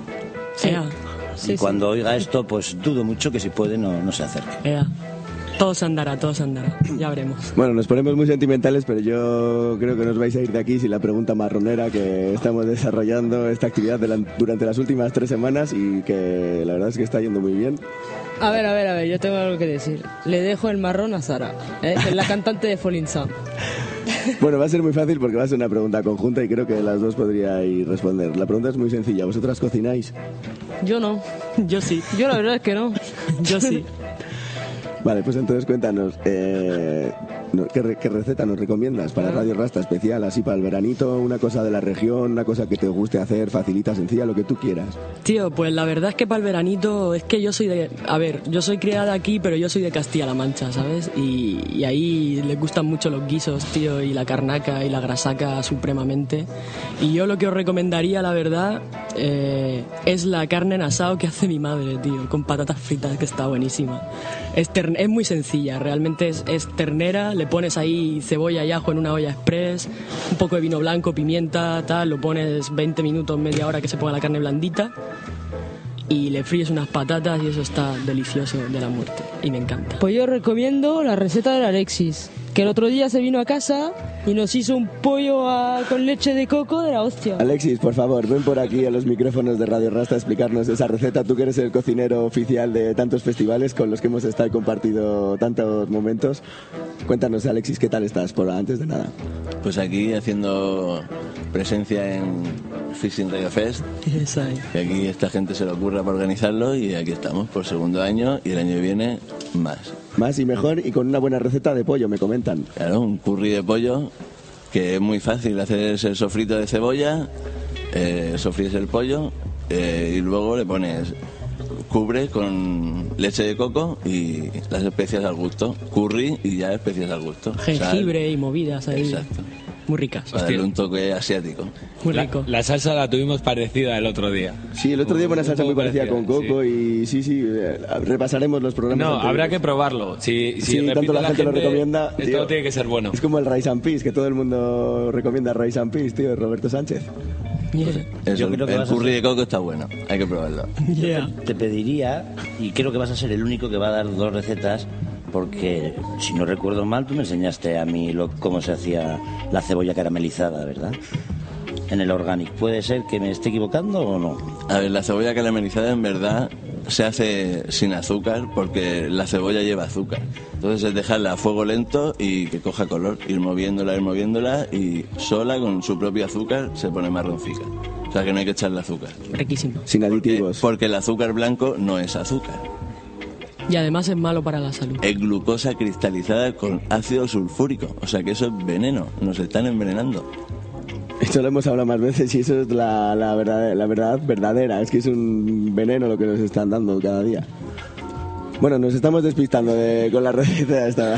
Speaker 8: Sí.
Speaker 5: Y cuando oiga esto, pues dudo mucho que si puede no se acerque.
Speaker 8: Todo se andará, ya veremos.
Speaker 1: Bueno, nos ponemos muy sentimentales, pero yo creo que nos vais a ir de aquí sin la pregunta marronera, que estamos desarrollando esta actividad durante las últimas 3 semanas y que la verdad es que está yendo muy bien.
Speaker 9: A ver, yo tengo algo que decir. Le dejo el marrón a Sara, que es la cantante de Falling Sun.
Speaker 1: Bueno, va a ser muy fácil porque va a ser una pregunta conjunta y creo que las dos podríais responder. La pregunta es muy sencilla. ¿Vosotras cocináis?
Speaker 9: Yo no.
Speaker 8: Yo sí.
Speaker 9: Yo la verdad es que no.
Speaker 8: Yo sí.
Speaker 1: Vale, pues entonces cuéntanos, ¿qué receta nos recomiendas para Radio Rasta especial, así para el veranito? Una cosa de la región, una cosa que te guste hacer, facilita, sencilla, lo que tú quieras.
Speaker 8: Tío, pues la verdad es que para el veranito es que yo soy yo soy criada aquí, pero yo soy de Castilla-La Mancha, ¿sabes? Y ahí les gustan mucho los guisos, tío, y la carnaca y la grasaca supremamente. Y yo lo que os recomendaría, la verdad, es la carne en asado que hace mi madre, tío, con patatas fritas, que está buenísima. Es muy sencilla, realmente es ternera, le pones ahí cebolla y ajo en una olla express, un poco de vino blanco, pimienta, tal, lo pones 20 minutos, media hora que se ponga la carne blandita y le fríes unas patatas y eso está delicioso de la muerte y me encanta.
Speaker 9: Pues yo recomiendo la receta del Alexis, que el otro día se vino a casa y nos hizo un pollo con leche de coco de la hostia.
Speaker 1: Alexis, por favor, ven por aquí a los micrófonos de Radio Rasta a explicarnos esa receta. Tú que eres el cocinero oficial de tantos festivales con los que hemos estado y compartido tantos momentos. Cuéntanos, Alexis, ¿qué tal estás antes de nada?
Speaker 10: Pues aquí haciendo presencia en Fishing Reggae Fest. Y aquí esta gente se le ocurra para organizarlo y aquí estamos por segundo año y el año que viene más.
Speaker 1: Más y mejor y con una buena receta de pollo, me comentan.
Speaker 10: Claro, un curry de pollo que es muy fácil. Haces el sofrito de cebolla, sofríes el pollo y luego le pones cubre con leche de coco y las especias al gusto. Curry y ya especias al gusto.
Speaker 8: Jengibre y movidas ahí.
Speaker 10: Exacto.
Speaker 8: Muy ricas.
Speaker 10: Para darle un toque asiático.
Speaker 8: Muy rico.
Speaker 6: La salsa la tuvimos parecida el otro día.
Speaker 1: Sí, el otro día fue una salsa muy parecida con coco y sí, repasaremos los programas.
Speaker 6: No, habrá que probarlo. Si
Speaker 1: tanto la gente lo recomienda.
Speaker 6: Esto
Speaker 1: tío,
Speaker 6: tiene que ser bueno.
Speaker 1: Es como el Rice and Peas, que todo el mundo recomienda Rice and Peas, tío, Roberto Sánchez.
Speaker 10: Eso, el curry de coco está bueno, hay que probarlo.
Speaker 5: Te pediría, y creo que vas a ser el único que va a dar 2 recetas, porque si no recuerdo mal tú me enseñaste a mí cómo se hacía la cebolla caramelizada, ¿verdad? En el Organic. ¿Puede ser que me esté equivocando o no?
Speaker 10: A ver, la cebolla caramelizada en verdad se hace sin azúcar porque la cebolla lleva azúcar. Entonces es dejarla a fuego lento y que coja color, ir moviéndola y sola con su propio azúcar se pone marroncica. O sea que no hay que echarle azúcar.
Speaker 8: Riquísimo.
Speaker 1: Sin aditivos.
Speaker 10: Porque el azúcar blanco no es azúcar.
Speaker 8: Y además es malo para la salud.
Speaker 10: Es glucosa cristalizada con ácido sulfúrico. O sea que eso es veneno. Nos están envenenando.
Speaker 1: Esto lo hemos hablado más veces y eso es la verdad verdadera. Es que es un veneno lo que nos están dando cada día. Bueno, nos estamos despistando con la receta esta.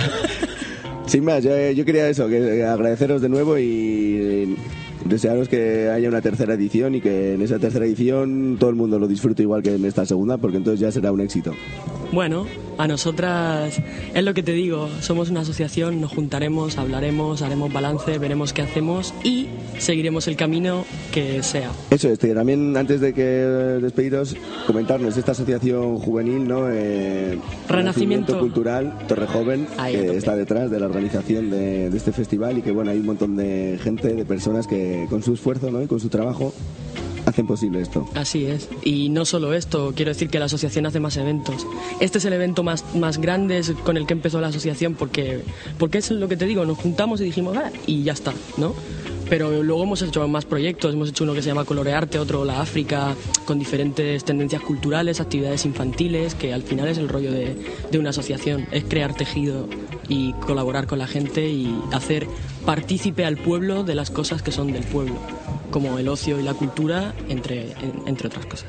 Speaker 1: Sin más, yo quería que agradeceros de nuevo y desearos que haya una tercera edición y que en esa tercera edición todo el mundo lo disfrute igual que en esta segunda, porque entonces ya será un éxito.
Speaker 8: Bueno, a nosotras es lo que te digo, somos una asociación, nos juntaremos, hablaremos, haremos balance, veremos qué hacemos y seguiremos el camino que sea.
Speaker 1: Eso es, también antes de que despediros, comentarnos esta asociación juvenil, ¿no?
Speaker 8: Renacimiento
Speaker 1: Cultural Torrejoven, que está detrás de la organización de este festival y que bueno, hay un montón de gente, de personas que con su esfuerzo, ¿no? Y con su trabajo hacen posible esto.
Speaker 8: Así es. Y no solo esto, quiero decir que la asociación hace más eventos. Este es el evento más grande con el que empezó la asociación porque es lo que te digo, nos juntamos y dijimos, y ya está, ¿no? Pero luego hemos hecho más proyectos, hemos hecho uno que se llama Colorearte, otro La África, con diferentes tendencias culturales, actividades infantiles, que al final es el rollo de una asociación, es crear tejido y colaborar con la gente y hacer partícipe al pueblo de las cosas que son del pueblo, como el ocio y la cultura, entre otras cosas.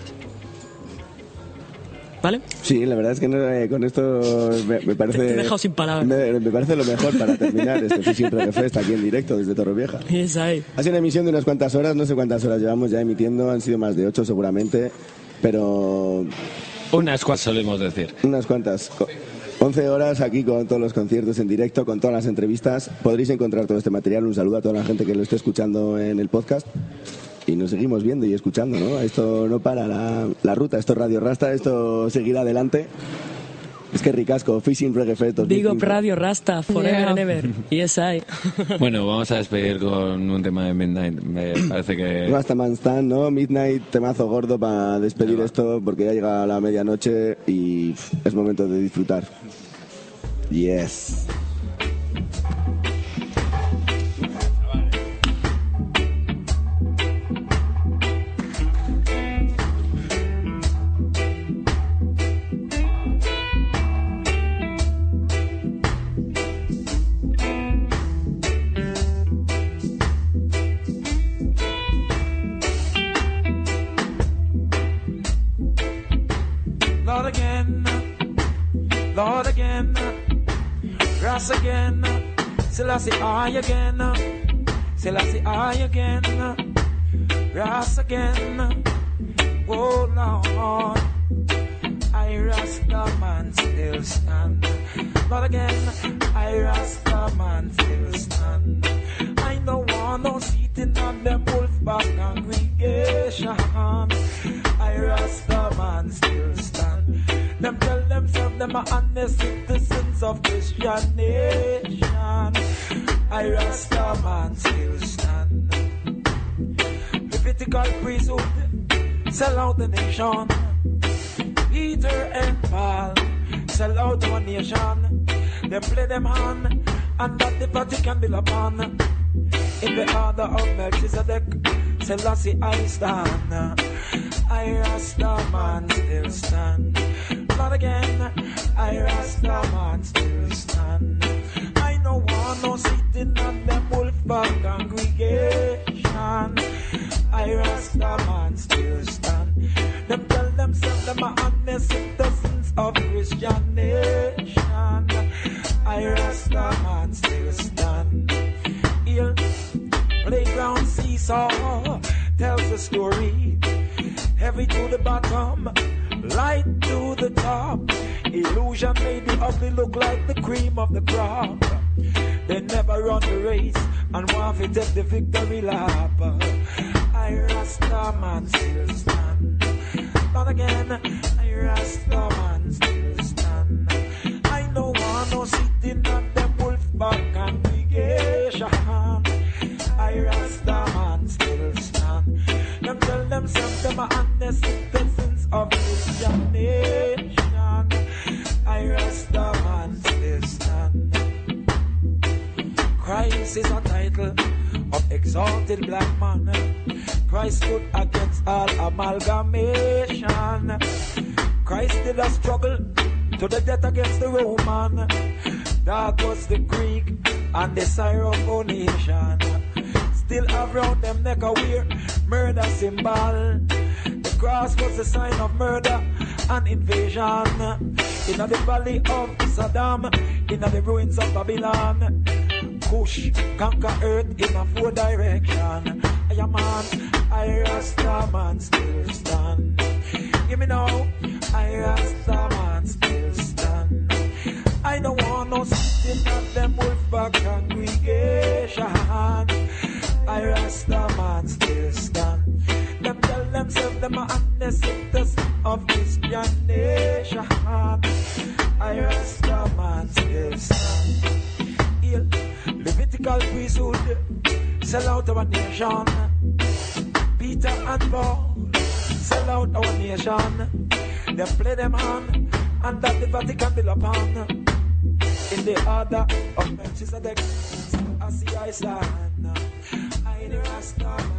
Speaker 8: ¿Vale?
Speaker 1: Sí, la verdad es que con esto me parece...
Speaker 8: Te he dejado sin palabras.
Speaker 1: Me parece lo mejor para terminar este Fusion Reggae Fest aquí en directo desde Torrevieja.
Speaker 8: Esa es.
Speaker 1: Ha sido una emisión de unas cuantas horas, no sé cuántas horas llevamos ya emitiendo, han sido más de 8 seguramente, pero...
Speaker 6: Unas cuantas solemos decir.
Speaker 1: Unas cuantas. 11 horas aquí con todos los conciertos en directo, con todas las entrevistas. Podréis encontrar todo este material. Un saludo a toda la gente que lo esté escuchando en el podcast. Y nos seguimos viendo y escuchando, ¿no? Esto no para la ruta, esto es Radio Rasta, esto seguirá adelante. Es que ricasco, Fishing Reggae Fest 2015.
Speaker 8: Digo Radio Rasta, forever and ever. Yes, I.
Speaker 6: Bueno, vamos a despedir con un tema de Midnight. Me parece que...
Speaker 1: Rastaman Stand, ¿no? Midnight, temazo gordo para despedir esto, porque ya llega la medianoche y es momento de disfrutar. Yes.
Speaker 11: Lord again, Ras again, Selassie I again, Selassie I again, Ras again, oh Lord, I Rasta man still stand. Lord again, I Rasta man still stand. I don't want no seating on them Wolfpack congregation. I Rasta man still stand. Them tell themselves them are honest citizens of Christian nation. I Rasta man still stand. Levitical priesthood sell out the nation. Peter and Paul sell out our nation. They play them hand and that the Vatican build upon. In the order of Melchizedek, Selassie I stand. I Rasta man still stand. Not again, I Rasta man still stand. I no want no sitting on them Wolfpack congregation. I Rasta man still stand. Them tell themselves them are honest citizens of Christian nation. I Rasta man still stand. Here, playground seesaw tells the story. Heavy to the bottom, light to the top. Illusion made the ugly look like the cream of the crop. They never run the race and want to take the victory lap. I Rasta man still stand. Not again, I Rasta man still stand. I don't want no sitting on them Wolfpack congregation. I Rasta man still stand. Them tell themselves them are honest citizens of Christian nation. I Rasta man still stand. Christ is a title of exalted black man. Christ stood against all amalgamation. Christ did a struggle to the death against the Roman. That was the Greek and the Syrophoenician. Still have round them neck a wear murder symbol. The cross was a sign of murder and invasion. In the valley of Saddam, in the ruins of Babylon, Kush conquer earth in a 4 direction. I am man, I Rasta man still stand. Give me now, I Rasta man still stand. I don't want no sitting at them Wolfpack congregation. I Rasta man still stand. Them tell themselves them are honest citizens of Christian nation. I Rasta man still stand. Levitical priesthood sell out our nation. Peter and Paul sell out our nation. They play them on, and that the Vatican build upon. In the order of Melchizedek, as the I stand, I the Rasta.